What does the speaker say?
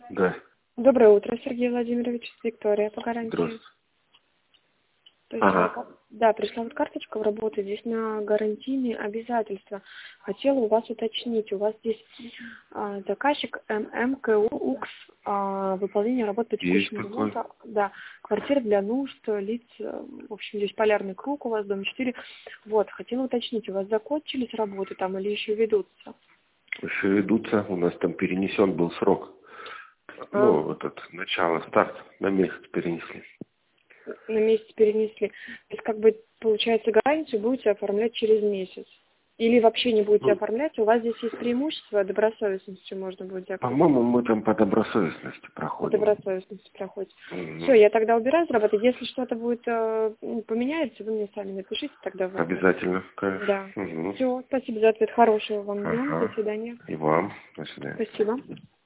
Да. Доброе утро, Сергей Владимирович, Виктория по гарантии. Здравствуйте. То есть, да, пришла вот карточка в работу, здесь на гарантийные обязательства. Хотела у вас уточнить, у вас здесь заказчик ММКУ УКС, выполнение работ по Есть текущему такой. ремонту, да, квартира для нужд лиц, в общем, здесь полярный круг у вас, дом 4. Вот, хотела уточнить, у вас закончились работы там или еще ведутся? Еще ведутся, у нас там перенесен был срок. Ну, начало, старт на месяц перенесли. На месяц перенесли. То есть, как бы, получается, гарантию будете оформлять через месяц. Или вообще не будете оформлять, у вас здесь есть преимущество, добросовестностью можно будет закрыть. По-моему, мы там по добросовестности По проходим. добросовестности проходит. Все, я тогда убираю с работы. Если что-то будет поменяется, вы мне сами напишите тогда. Обязательно, конечно. Да. Все, спасибо за ответ. Хорошего вам дня. До Ага. свидания. И вам. До свидания. Спасибо.